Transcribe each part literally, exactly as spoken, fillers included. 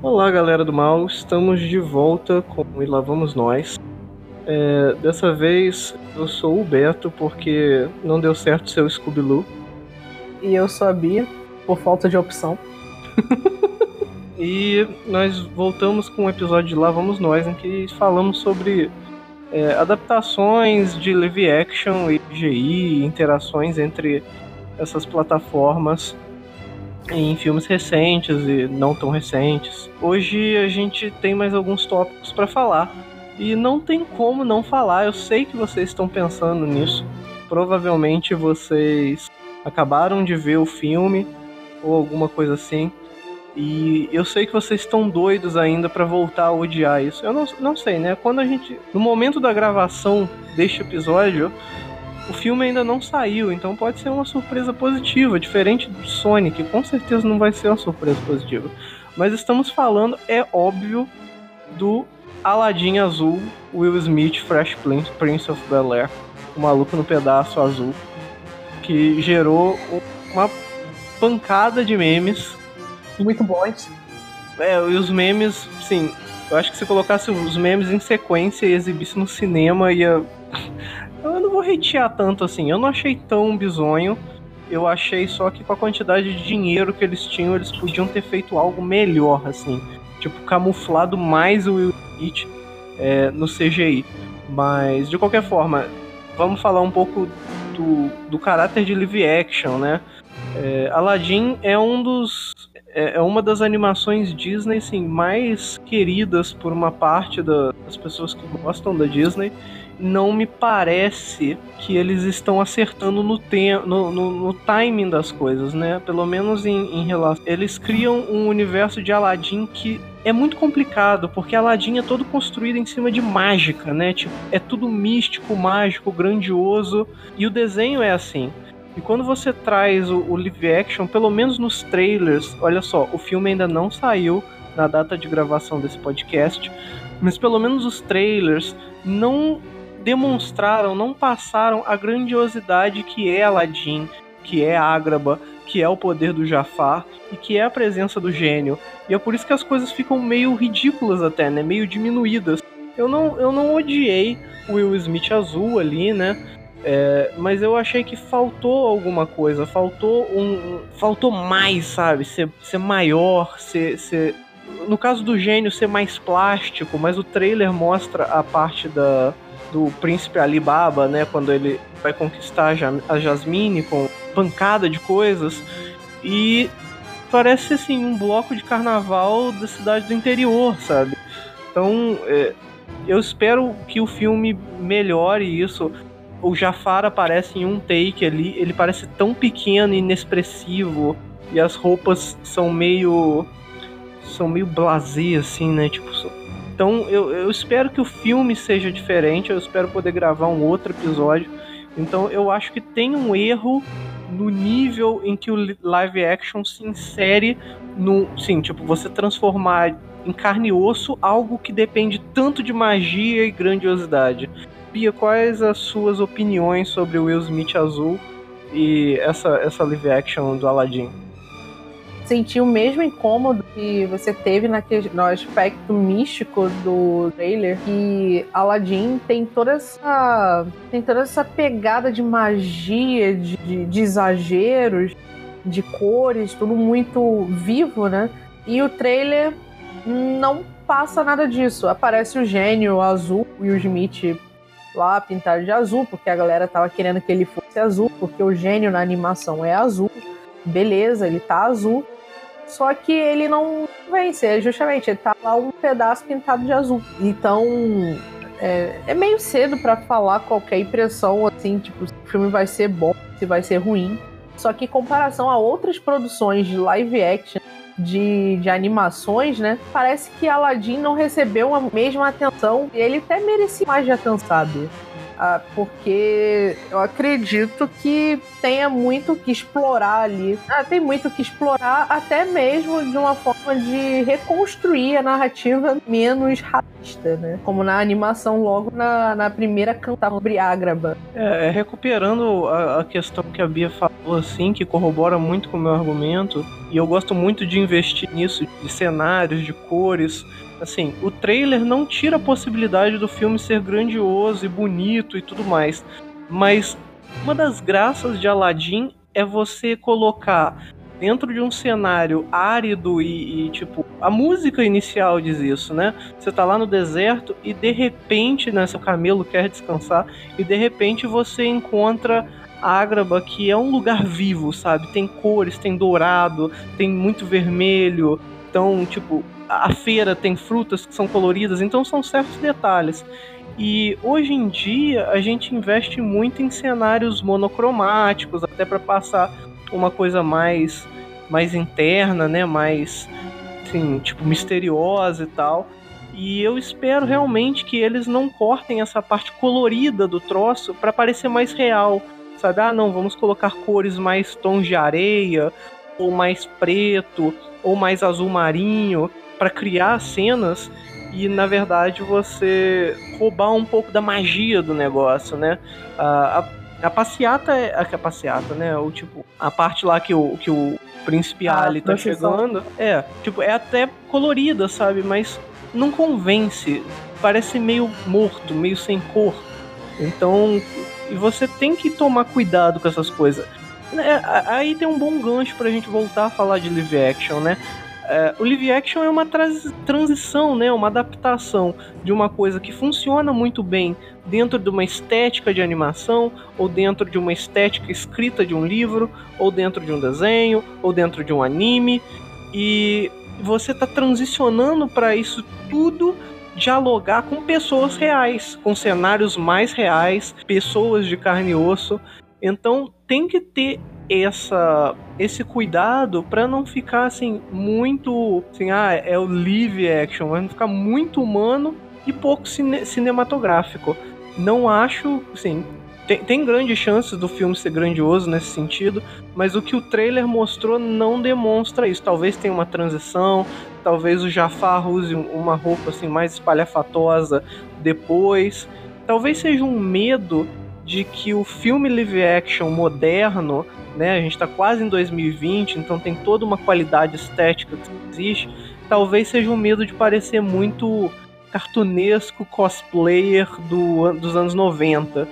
Olá, galera do mal, estamos de volta com E Lá Vamos Nós. É, dessa vez eu sou o Beto porque não deu certo ser o Scooby-Loo. E eu sou a Bia, por falta de opção. E nós voltamos com um episódio de Lá Vamos Nós, em que falamos sobre é, adaptações de live action e C G I, interações entre essas plataformas em filmes recentes e não tão recentes. Hoje a gente tem mais alguns tópicos para falar e não tem como não falar. Eu sei que vocês estão pensando nisso. Provavelmente vocês acabaram de ver o filme ou alguma coisa assim. E eu sei que vocês estão doidos ainda para voltar a odiar isso. Eu não, não sei, né? Quando a gente, no momento da gravação deste episódio, o filme ainda não saiu, então pode ser uma surpresa positiva, diferente do Sonic, com certeza não vai ser uma surpresa positiva. Mas estamos falando, é óbvio, do Aladdin azul, Will Smith, Fresh Prince of Bel-Air, o maluco no pedaço azul, que gerou uma pancada de memes. Muito bons. É, e os memes, sim, eu acho que se colocasse os memes em sequência e exibisse no cinema, ia... Eu não vou hatear tanto assim, eu não achei tão bizonho. Eu achei só que com a quantidade de dinheiro que eles tinham, eles podiam ter feito algo melhor, assim. Tipo, camuflado mais o Will Smith é, no C G I. Mas, de qualquer forma, vamos falar um pouco do, do caráter de live action, né? É, Aladdin é um dos... É, é uma das animações Disney, assim, mais queridas por uma parte da, das pessoas que gostam da Disney. Não me parece que eles estão acertando no, te- no, no, no timing das coisas, né? Pelo menos em, em relação... Eles criam um universo de Aladdin que é muito complicado, porque Aladdin é todo construído em cima de mágica, né? Tipo, é tudo místico, mágico, grandioso, e o desenho é assim. E quando você traz o, o live action, pelo menos nos trailers, olha só, o filme ainda não saiu na data de gravação desse podcast, mas pelo menos os trailers não demonstraram, não passaram a grandiosidade que é Aladdin, que é Ágraba, que é o poder do Jafar e que é a presença do gênio. E é por isso que as coisas ficam meio ridículas até, né? Meio diminuídas. Eu não, eu não odiei o Will Smith azul ali, né? É, mas eu achei que faltou alguma coisa, faltou um, faltou mais, sabe? Ser, ser maior, ser, ser... No caso do gênio, ser mais plástico, mas o trailer mostra a parte da... do príncipe Alibaba, né, quando ele vai conquistar a Jasmine com pancada de coisas, e parece assim um bloco de carnaval da cidade do interior, sabe? Então é, eu espero que o filme melhore isso. O Jafar aparece em um take ali, ele parece tão pequeno e inexpressivo, e as roupas são meio são meio blasé assim, né, tipo... Então eu, eu espero que o filme seja diferente, eu espero poder gravar um outro episódio. Então eu acho que tem um erro no nível em que o live action se insere no... Sim, tipo, você transformar em carne e osso algo que depende tanto de magia e grandiosidade. Bia, quais as suas opiniões sobre o Will Smith azul e essa, essa live action do Aladdin? Senti o mesmo incômodo que você teve naquele, no aspecto místico do trailer, que Aladdin tem toda essa tem toda essa pegada de magia, de, de, de exageros, de cores, tudo muito vivo, né? E o trailer não passa nada disso. Aparece o gênio azul, o Will Smith lá pintado de azul, porque a galera tava querendo que ele fosse azul, porque o gênio na animação é azul. Beleza, ele tá azul. Só que ele não vence, justamente, ele tá lá um pedaço pintado de azul. Então, é, é meio cedo pra falar qualquer impressão, assim, tipo, se o filme vai ser bom, se vai ser ruim. Só que em comparação a outras produções de live action, de, de animações, né, parece que Aladdin não recebeu a mesma atenção, e ele até merecia mais de atenção, sabe? Ah, porque eu acredito que tenha muito que explorar ali. Ah, tem muito que explorar, até mesmo de uma forma de reconstruir a narrativa menos racista, né? Como na animação, logo na, na primeira cantada sobre Ágraba. É, recuperando a, a questão que a Bia falou, assim, que corrobora muito com o meu argumento, e eu gosto muito de investir nisso, de cenários, de cores. Assim, o trailer não tira a possibilidade do filme ser grandioso e bonito e tudo mais, mas uma das graças de Aladdin é você colocar dentro de um cenário árido e, e tipo, a música inicial diz isso, né? Você tá lá no deserto e de repente, né, seu camelo quer descansar e de repente você encontra Ágraba, que é um lugar vivo, sabe? Tem cores, tem dourado, tem muito vermelho, então, tipo, a feira tem frutas que são coloridas, então são certos detalhes. E hoje em dia a gente investe muito em cenários monocromáticos, até para passar uma coisa mais, mais interna, né? Mais, assim, tipo, misteriosa e tal. E eu espero realmente que eles não cortem essa parte colorida do troço para parecer mais real, sabe? Ah, não, vamos colocar cores mais tons de areia, ou mais preto, ou mais azul marinho, para criar cenas e, na verdade, você roubar um pouco da magia do negócio, né? A, a, a passeata é... A, a passeata, né? O, tipo, a parte lá que o, que o Príncipe Ah, Ali tá chegando, é, tipo, é até colorida, sabe? Mas não convence. Parece meio morto, meio sem cor. Então, e você tem que tomar cuidado com essas coisas. É, aí tem um bom gancho pra gente voltar a falar de live action, né? É, o live action é uma trans- transição, né? Uma adaptação de uma coisa que funciona muito bem dentro de uma estética de animação, ou dentro de uma estética escrita de um livro, ou dentro de um desenho, ou dentro de um anime, e você tá transicionando para isso tudo dialogar com pessoas reais, com cenários mais reais, pessoas de carne e osso. Então tem que ter essa, esse cuidado para não ficar assim muito assim, ah, é o live action, vai ficar muito humano e pouco cine, cinematográfico. Não acho, assim, tem, tem grandes chances do filme ser grandioso nesse sentido, mas o que o trailer mostrou não demonstra isso. Talvez tenha uma transição, talvez o Jafar use uma roupa assim mais espalhafatosa depois, talvez seja um medo de que o filme live action moderno, né, a gente está quase em dois mil e vinte, então tem toda uma qualidade estética que existe, talvez seja um medo de parecer muito cartunesco, cosplayer do, dos anos noventa.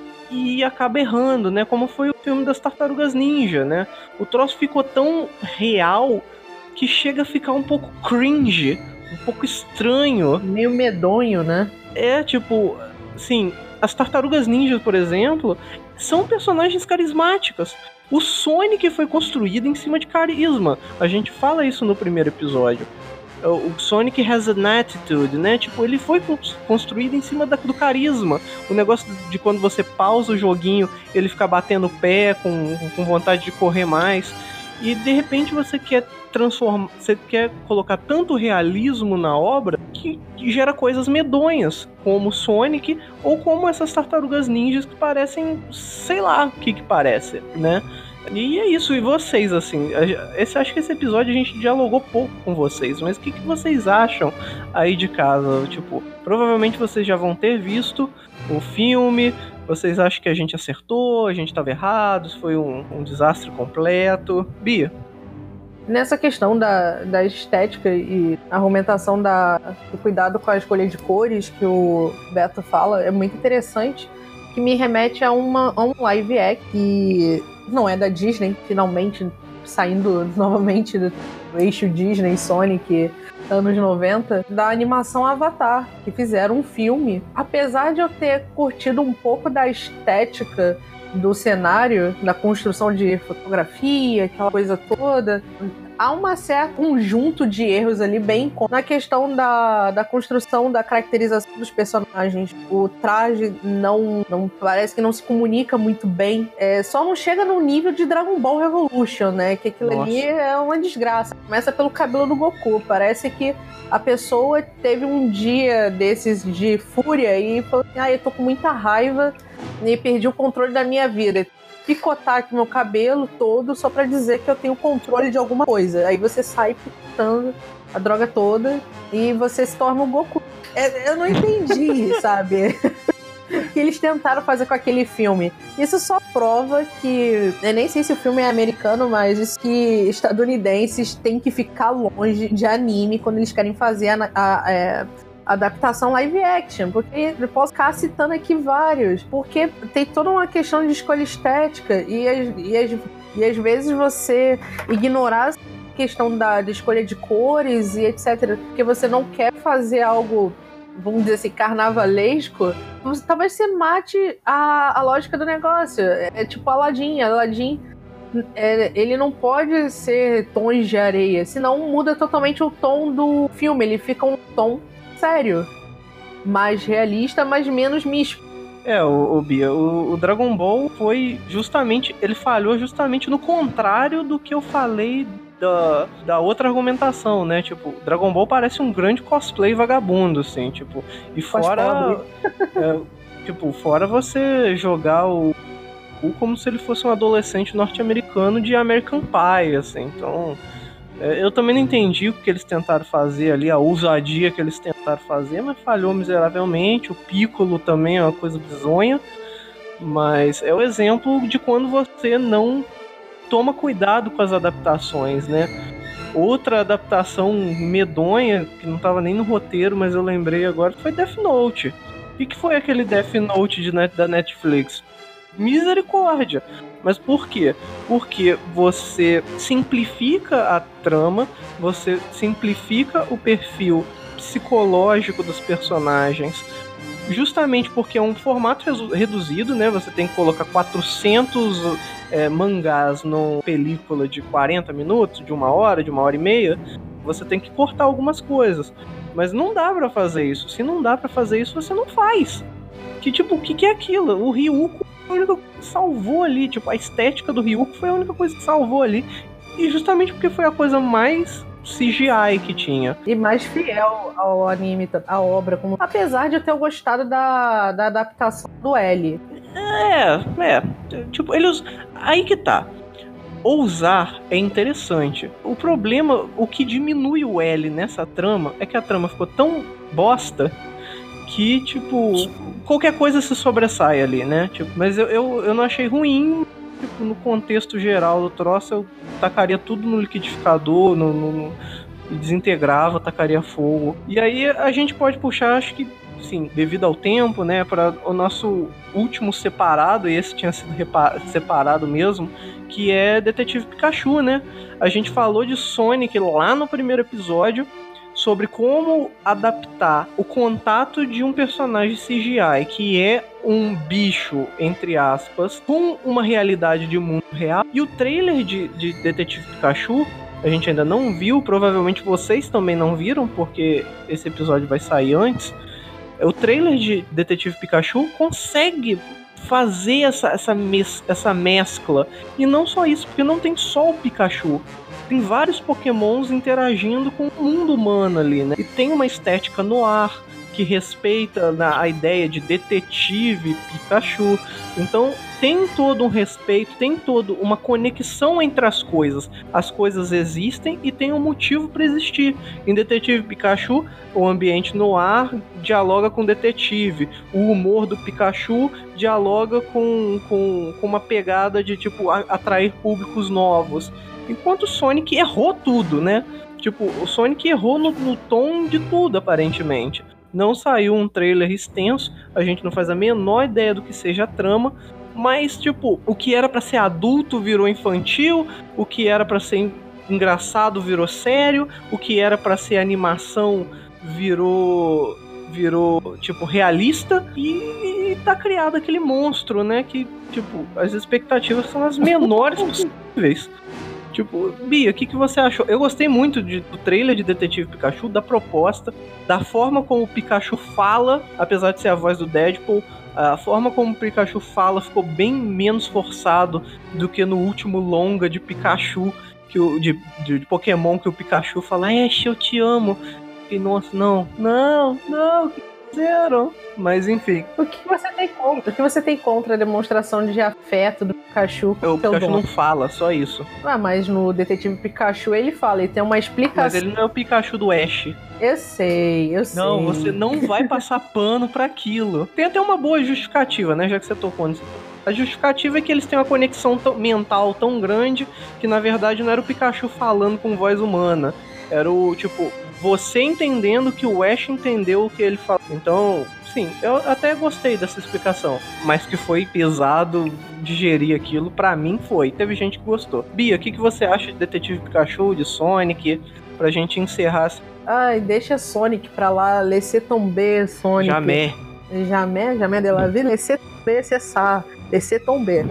E acaba errando, né, como foi o filme das Tartarugas Ninja, né? O troço ficou tão real que chega a ficar um pouco cringe, um pouco estranho. Meio medonho, né? É, tipo, assim, as Tartarugas Ninjas, por exemplo, são personagens carismáticas. O Sonic foi construído em cima de carisma. A gente fala isso no primeiro episódio. O Sonic has an attitude, né? Tipo, ele foi construído em cima da, do carisma. O negócio de quando você pausa o joguinho, ele fica batendo o pé, com, com vontade de correr mais. E de repente você quer transformar, você quer colocar tanto realismo na obra que, que gera coisas medonhas, como Sonic ou como essas tartarugas ninjas que parecem, sei lá o que que parece, né? E é isso, e vocês, assim, esse, acho que esse episódio a gente dialogou pouco com vocês, mas o que, que vocês acham aí de casa? Tipo, provavelmente vocês já vão ter visto o filme, vocês acham que a gente acertou, a gente estava errado, foi um, um desastre completo? Bia? Nessa questão da, da estética e argumentação da, do cuidado com a escolha de cores que o Beto fala, é muito interessante, que me remete a, uma, a um live act que não é da Disney, finalmente saindo novamente do eixo Disney, Sonic, anos noventa, da animação Avatar, que fizeram um filme. Apesar de eu ter curtido um pouco da estética do cenário, da construção de fotografia, aquela coisa toda, há uma certa conjunto de erros ali bem na questão da, da construção, da caracterização dos personagens. O traje não, não parece que não se comunica muito bem. É, só não chega no nível de Dragon Ball Revolution, né? Que aquilo Nossa. ali é uma desgraça. Começa pelo cabelo do Goku. Parece que a pessoa teve um dia desses de fúria e falou assim, ah, eu tô com muita raiva e perdi o controle da minha vida. Picotar aqui meu cabelo todo só pra dizer que eu tenho controle de alguma coisa. Aí você sai picotando a droga toda e você se torna um Goku. É, eu não entendi, sabe? Que eles tentaram fazer com aquele filme. Isso só prova que... Eu nem sei se o filme é americano, mas isso que estadunidenses têm que ficar longe de anime quando eles querem fazer a... a, a adaptação live action, porque eu posso ficar citando aqui vários, porque tem toda uma questão de escolha estética e, as, e, as, e às vezes você ignorar a questão da de escolha de cores e etcétera, porque você não quer fazer algo, vamos dizer assim, carnavalesco, talvez você mate a, a lógica do negócio. É, é tipo Aladdin, Aladdin É, ele não pode ser tons de areia, senão muda totalmente o tom do filme, ele fica um tom sério, mais realista, mas menos místico. É, o, o Bia, o, o Dragon Ball foi justamente, ele falhou justamente no contrário do que eu falei da, da outra argumentação, né? Tipo, Dragon Ball parece um grande cosplay vagabundo, assim, tipo, e fora, é, tipo, fora você jogar o, o como se ele fosse um adolescente norte-americano de American Pie, assim, então... Eu também não entendi o que eles tentaram fazer ali, a ousadia que eles tentaram fazer, mas falhou miseravelmente. O Piccolo também é uma coisa bizonha, mas é o exemplo de quando você não toma cuidado com as adaptações, né? Outra adaptação medonha, que não estava nem no roteiro, mas eu lembrei agora, foi Death Note. O que foi aquele Death Note de net, da Netflix? Misericórdia! Mas por quê? Porque você simplifica a trama, você simplifica o perfil psicológico dos personagens, justamente porque é um formato reduzido, né? Você tem que colocar quatrocentos é, mangás numa película de quarenta minutos, de uma hora, de uma hora e meia. Você tem que cortar algumas coisas. Mas não dá pra fazer isso. Se não dá pra fazer isso, você não faz. Que tipo, o que, que é aquilo? O Ryuko foi a única coisa que salvou ali, tipo, a estética do Ryuko foi a única coisa que salvou ali, e justamente porque foi a coisa mais C G I que tinha. E mais fiel ao anime, à obra, como... apesar de eu ter gostado da, da adaptação do L. É, é, tipo, eles... aí que tá. Ousar é interessante. O problema, o que diminui o L nessa trama, é que a trama ficou tão bosta que, tipo, qualquer coisa se sobressai ali, né? Tipo, mas eu, eu, eu não achei ruim, tipo, no contexto geral do troço, eu tacaria tudo no liquidificador, no, no, no, desintegrava, tacaria fogo. E aí a gente pode puxar, acho que, sim, devido ao tempo, né, para o nosso último separado, e esse tinha sido separado mesmo, que é Detetive Pikachu, né? A gente falou de Sonic lá no primeiro episódio, sobre como adaptar o contato de um personagem C G I, que é um bicho, entre aspas, com uma realidade de mundo real. E o trailer de, de Detetive Pikachu, a gente ainda não viu, provavelmente vocês também não viram, porque esse episódio vai sair antes. O trailer de Detetive Pikachu consegue fazer essa, essa, mes- essa mescla. E não só isso, porque não tem só o Pikachu. Tem vários pokémons interagindo com o mundo humano ali, né? E tem uma estética no ar que respeita na, a ideia de detetive Pikachu. Então tem todo um respeito, tem toda uma conexão entre as coisas. As coisas existem e tem um motivo para existir. Em Detetive Pikachu, o ambiente no ar dialoga com o detetive. O humor do Pikachu dialoga com, com, com uma pegada de tipo a, atrair públicos novos. Enquanto o Sonic errou tudo, né? Tipo, o Sonic errou no, no tom de tudo, aparentemente. Não saiu um trailer extenso, a gente não faz a menor ideia do que seja a trama, mas, tipo, o que era pra ser adulto virou infantil, o que era pra ser engraçado virou sério, o que era pra ser animação virou, virou tipo, realista, e tá criado aquele monstro, né? Que, tipo, as expectativas são as menores possíveis. Tipo, Bia, o que, que você achou? Eu gostei muito de, do trailer de Detetive Pikachu, da proposta, da forma como o Pikachu fala, apesar de ser a voz do Deadpool. A forma como o Pikachu fala ficou bem menos forçado do que no último longa de Pikachu, que o, de, de, de Pokémon, que o Pikachu fala, Ash, eu te amo. E nossa, não, não, não, o que fizeram? Mas enfim. O que você tem contra? O que você tem contra a demonstração de afeto do Pikachu com O o seu Pikachu dono? não fala, só isso. Ah, mas no Detetive Pikachu ele fala, ele tem uma explicação. Mas ele não é o Pikachu do Ash. Eu sei, eu sei. Não, você não vai passar pano pra aquilo. Tem até uma boa justificativa, né? Já que você tocou nisso. A justificativa é que eles têm uma conexão tão, mental tão grande que, na verdade, não era o Pikachu falando com voz humana. Era o, tipo, você entendendo que o Ash entendeu o que ele falou. Então, sim, eu até gostei dessa explicação. Mas que foi pesado digerir aquilo, pra mim foi. Teve gente que gostou. Bia, o que, que você acha de Detetive Pikachu, de Sonic? Pra gente encerrar... Ai, deixa Sonic pra lá, laissez tomber, Sonic. Jamais. Jamais, jamais de la vie, laissez tomber, c'est ça. Laissez tomber.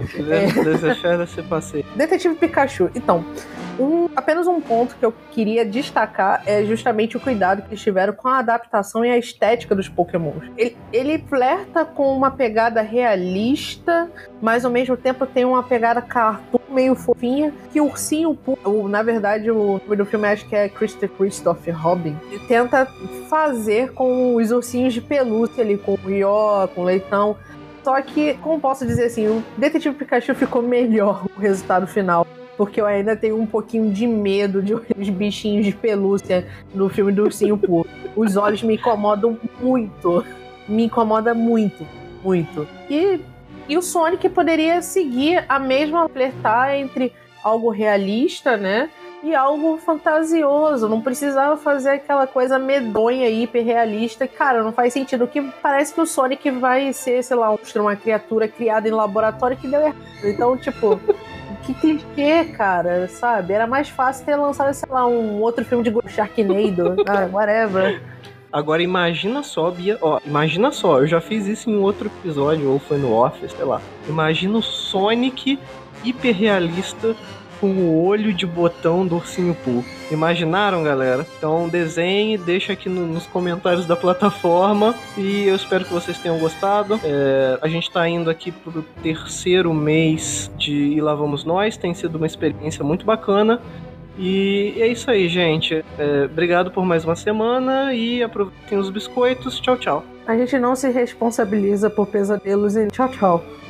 É. Detetive Pikachu. Então, um, apenas um ponto que eu queria destacar é justamente o cuidado que eles tiveram com a adaptação e a estética dos Pokémons. Ele, ele flerta com uma pegada realista, mas ao mesmo tempo tem uma pegada cartoon meio fofinha, que o Ursinho Poo, na verdade o nome do filme acho que é Christopher Robin, ele tenta fazer com os ursinhos de pelúcia ali, com o Ió, com o Leitão. Só que, como posso dizer assim, o Detetive Pikachu ficou melhor o resultado final. Porque eu ainda tenho um pouquinho de medo de os bichinhos de pelúcia no filme do Ursinho Poo. Os olhos me incomodam muito. Me incomoda muito, muito. E, e o Sonic poderia seguir a mesma flertar entre algo realista, né? E algo fantasioso, não precisava fazer aquela coisa medonha, hiperrealista. Cara, não faz sentido, que parece que o Sonic vai ser, sei lá, uma criatura criada em laboratório que deu errado. Então, tipo, que clichê, cara, sabe? Era mais fácil ter lançado, sei lá, um outro filme de Sharknado, ah, whatever. Agora imagina só, Bia, ó, imagina só, eu já fiz isso em outro episódio, ou foi no Office, sei lá. Imagina o Sonic hiperrealista com o olho de botão do Ursinho Poo. Imaginaram, galera? Então desenhe, deixa aqui no, nos comentários da plataforma e eu espero que vocês tenham gostado. É, a gente tá indo aqui pro terceiro mês de E Lá Vamos Nós, tem sido uma experiência muito bacana. E é isso aí, gente. É, obrigado por mais uma semana e aproveitem os biscoitos. Tchau, tchau. A gente não se responsabiliza por pesadelos e tchau, tchau.